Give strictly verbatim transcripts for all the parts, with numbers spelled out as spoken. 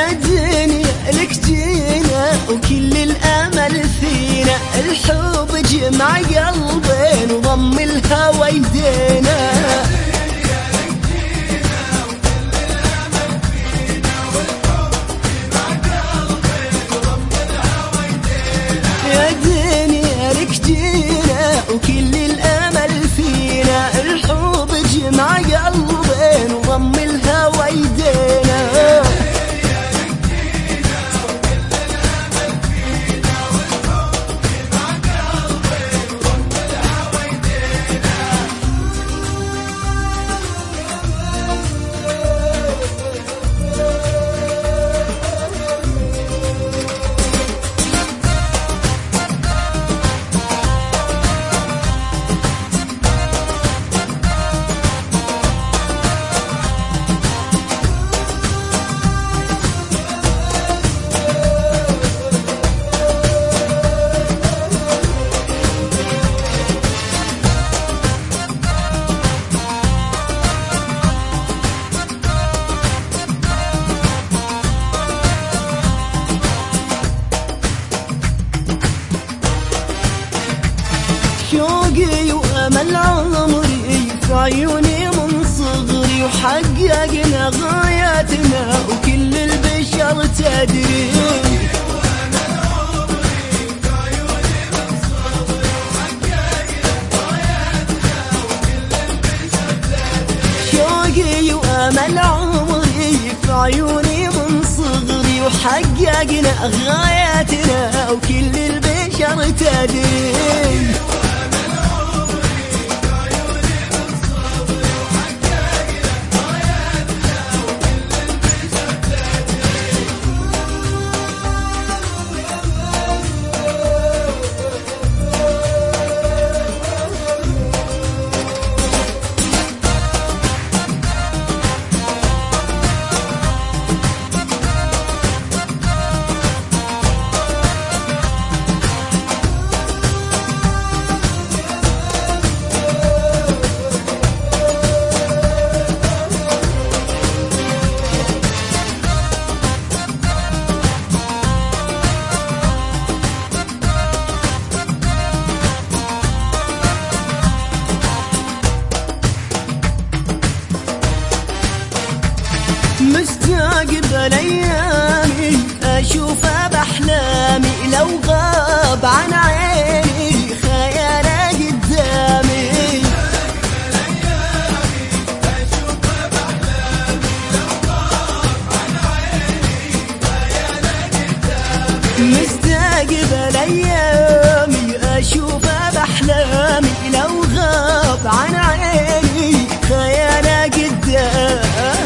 يا دنيا لك جينا وكل الامل فينا، الحب جمع قلبين وضم الهوى يدينا. يا دنيا لك جينا وكل الامل فينا، الحب جمع قلبين وضم الهوى يدينا. شوقي وامل عمري في عيوني من صغري، وحققنا غاياتنا وكل البشر تدري. شوقي وامل عمري في عيوني من صغري، وحققنا غاياتنا وكل البشر تدري. مشتاق بالايامي اشوفه باحلامي، لو غاب عن عيني خياله قدامي. مشتاق بالايامي اشوفه باحلامي، لو غاب عن عيني خياله قدامي.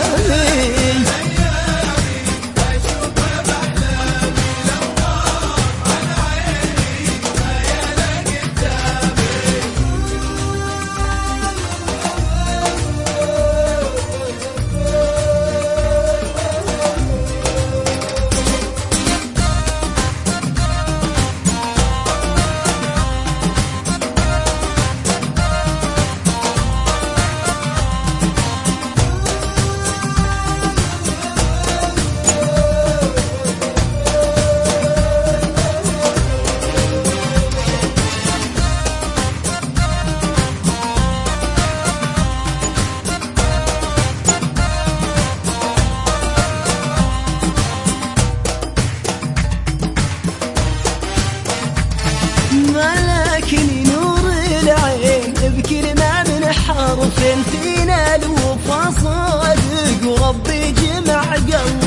ملكني نور العين بكلمة من حرفين، فينا الوفا صادق وربي جمع قلبي.